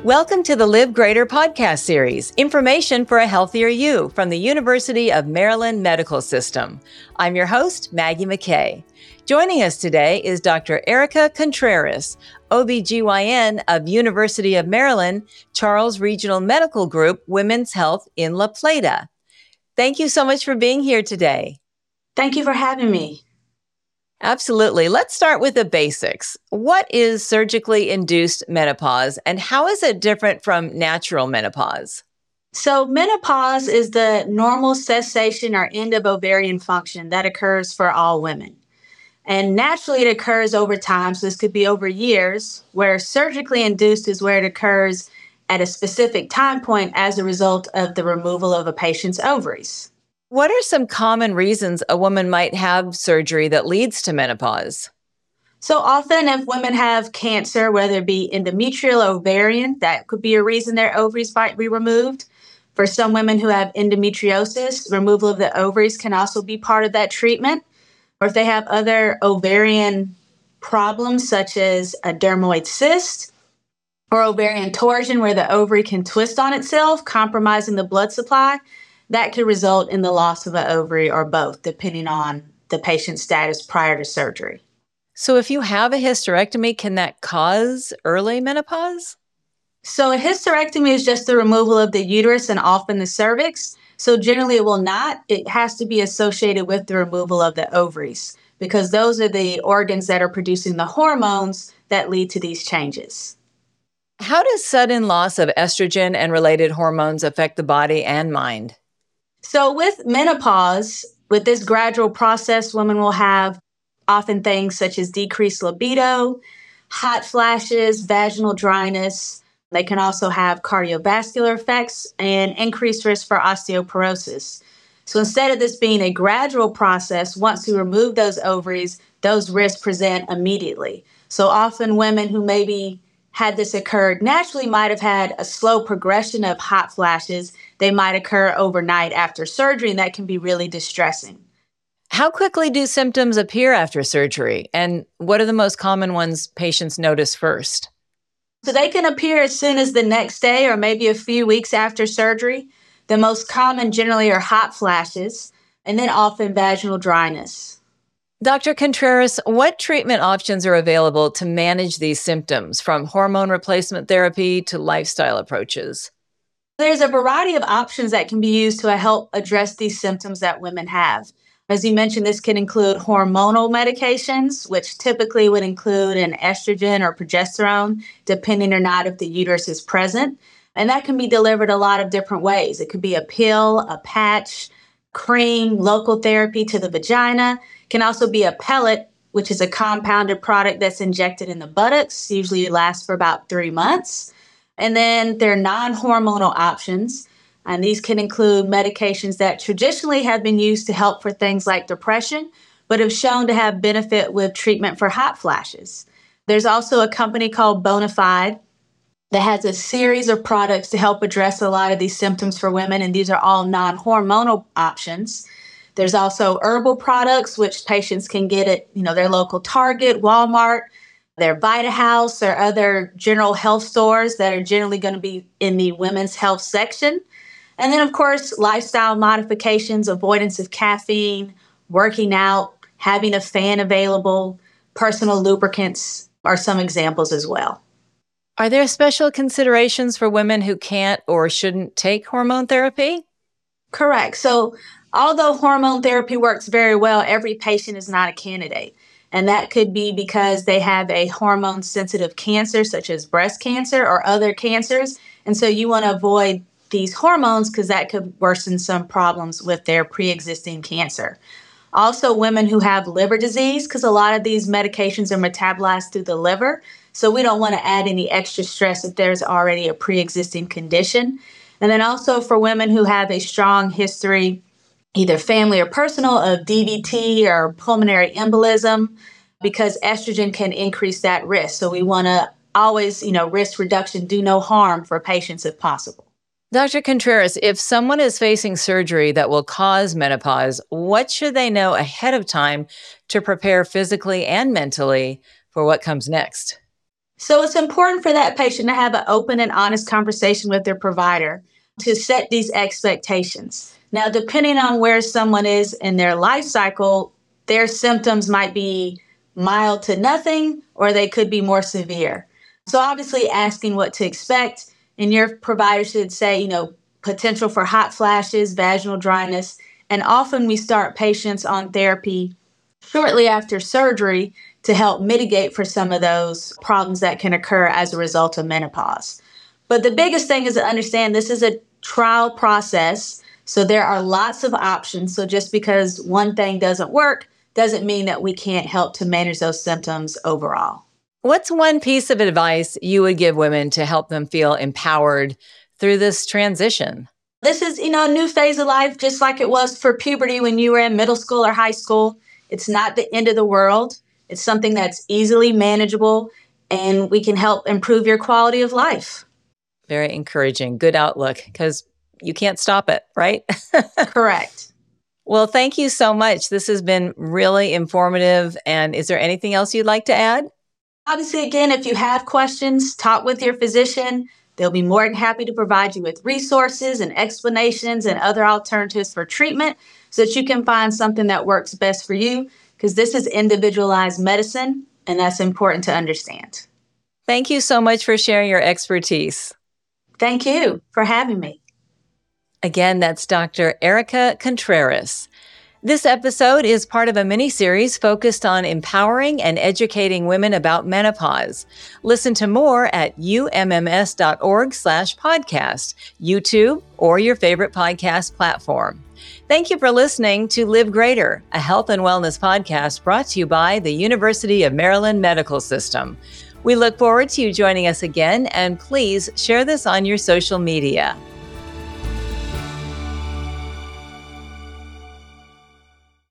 Welcome to the Live Greater podcast series, Information for a Healthier You from the University of Maryland Medical System. I'm your host, Maggie McKay. Joining us today is Dr. Erica Contreras, OBGYN of University of Maryland, Charles Regional Medical Group, Women's Health in La Plata. Thank you so much for being here today. Thank you for having me. Absolutely. Let's start with the basics. What is surgically induced menopause and how is it different from natural menopause? So menopause is the normal cessation or end of ovarian function that occurs for all women. And naturally it occurs over time, so this could be over years, where surgically induced is where it occurs at a specific time point as a result of the removal of a patient's ovaries. What are some common reasons a woman might have surgery that leads to menopause? So often if women have cancer, whether it be endometrial or ovarian, that could be a reason their ovaries might be removed. For some women who have endometriosis, removal of the ovaries can also be part of that treatment. Or if they have other ovarian problems such as a dermoid cyst or ovarian torsion where the ovary can twist on itself, compromising the blood supply, that could result in the loss of an ovary or both, depending on the patient's status prior to surgery. So if you have a hysterectomy, can that cause early menopause? So a hysterectomy is just the removal of the uterus and often the cervix. So generally it will not. It has to be associated with the removal of the ovaries because those are the organs that are producing the hormones that lead to these changes. How does sudden loss of estrogen and related hormones affect the body and mind? So with menopause, with this gradual process, women will have often things such as decreased libido, hot flashes, vaginal dryness. They can also have cardiovascular effects and increased risk for osteoporosis. So instead of this being a gradual process, once you remove those ovaries, those risks present immediately. So often women who maybe had this occurred naturally might have had a slow progression of hot flashes. They might occur overnight after surgery, and that can be really distressing. How quickly do symptoms appear after surgery? And what are the most common ones patients notice first? So they can appear as soon as the next day or maybe a few weeks after surgery. The most common generally are hot flashes and then often vaginal dryness. Dr. Contreras, what treatment options are available to manage these symptoms, from hormone replacement therapy to lifestyle approaches? There's a variety of options that can be used to help address these symptoms that women have. As you mentioned, this can include hormonal medications, which typically would include an estrogen or progesterone, depending or not if the uterus is present. And that can be delivered a lot of different ways. It could be a pill, a patch, cream, local therapy to the vagina. It can also be a pellet, which is a compounded product that's injected in the buttocks. Usually it lasts for about 3 months. And then there are non-hormonal options. And these can include medications that traditionally have been used to help for things like depression, but have shown to have benefit with treatment for hot flashes. There's also a company called Bonafide that has a series of products to help address a lot of these symptoms for women, and these are all non-hormonal options. There's also herbal products, which patients can get at their local Target, Walmart, their VitaHouse, or other general health stores that are generally going to be in the women's health section. And then, of course, lifestyle modifications, avoidance of caffeine, working out, having a fan available, personal lubricants are some examples as well. Are there special considerations for women who can't or shouldn't take hormone therapy? Correct. So although hormone therapy works very well, every patient is not a candidate. And that could be because they have a hormone-sensitive cancer, such as breast cancer or other cancers. And so you want to avoid these hormones because that could worsen some problems with their pre-existing cancer. Also, women who have liver disease, because a lot of these medications are metabolized through the liver. So we don't want to add any extra stress if there's already a pre-existing condition. And then also for women who have a strong history, either family or personal, of DVT or pulmonary embolism, because estrogen can increase that risk. So we want to always, risk reduction, do no harm for patients if possible. Dr. Contreras, if someone is facing surgery that will cause menopause, what should they know ahead of time to prepare physically and mentally for what comes next? So it's important for that patient to have an open and honest conversation with their provider to set these expectations. Now, depending on where someone is in their life cycle, their symptoms might be mild to nothing, or they could be more severe. So obviously asking what to expect, and your provider should say, potential for hot flashes, vaginal dryness, and often we start patients on therapy shortly after surgery to help mitigate for some of those problems that can occur as a result of menopause. But the biggest thing is to understand this is a trial process, so there are lots of options. So just because one thing doesn't work doesn't mean that we can't help to manage those symptoms overall. What's one piece of advice you would give women to help them feel empowered through this transition? This is, a new phase of life, just like it was for puberty when you were in middle school or high school. It's not the end of the world. It's something that's easily manageable, and we can help improve your quality of life. Very encouraging. Good outlook, because you can't stop it, right? Correct. Well, thank you so much. This has been really informative. And is there anything else you'd like to add? Obviously, again, if you have questions, talk with your physician. They'll be more than happy to provide you with resources and explanations and other alternatives for treatment so that you can find something that works best for you, because this is individualized medicine, and that's important to understand. Thank you so much for sharing your expertise. Thank you for having me. Again, that's Dr. Erica Contreras. This episode is part of a mini-series focused on empowering and educating women about menopause. Listen to more at umms.org/podcast, YouTube, or your favorite podcast platform. Thank you for listening to Live Greater, a health and wellness podcast brought to you by the University of Maryland Medical System. We look forward to you joining us again, and please share this on your social media.